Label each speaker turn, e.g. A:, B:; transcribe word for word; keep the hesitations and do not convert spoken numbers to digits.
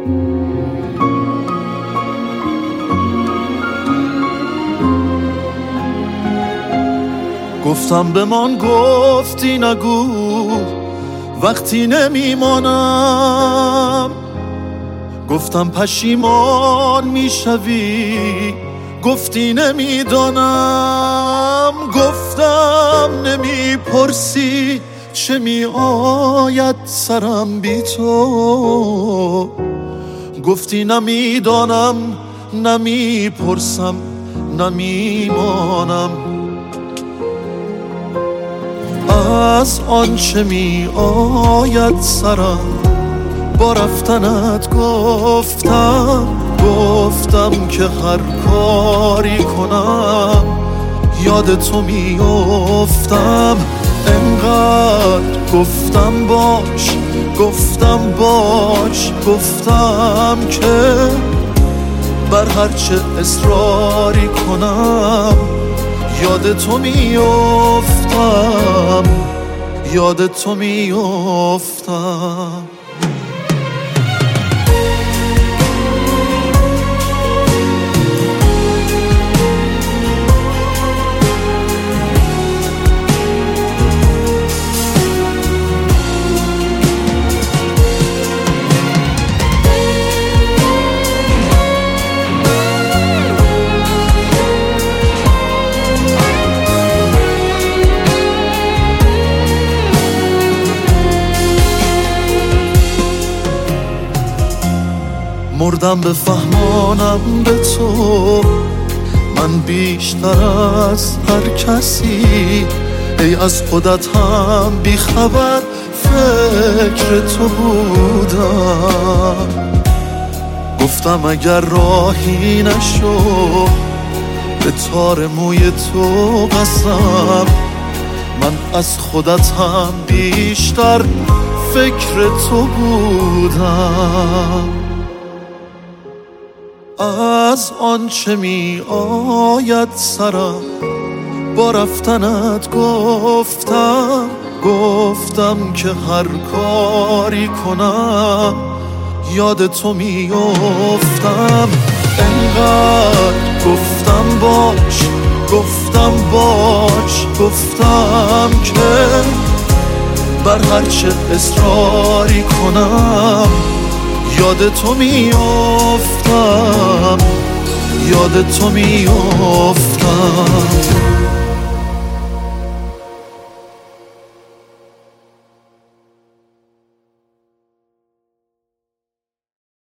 A: گفتم بمان، گفتی نگو وقتی نمیمانم. گفتم پشیمان میشوی، گفتی نمیدانم. گفتم نمیپرسی چه میآید سرم بی تو، گفتی نمیدانم، نمیپرسم، نمیمانم. از آنچه می آید سرم با رفتنت گفتم. گفتم که هر کاری کنم یاد تو می افتم. انقدر گفتم باش، گفتم باش، گفتم که بر هرچه اصراری کنم یاد تو می افتم، یاد تو می افتم. مردم بفهمانم به تو من بیشتر از هر کسی. ای از خودت هم بیخبر فکر تو بودم. گفتم اگر راهی نشو به تار موی تو قسم. من از خودت هم بیشتر فکر تو بودم. از آنچه می آید سرم با رفتنت گفتم. گفتم که هر کاری کنم یاد تو می افتم. انقدر گفتم باش، گفتم باش، گفتم که بر هرچه اصراری کنم یاد تو می افتم، یاد تو می افتم.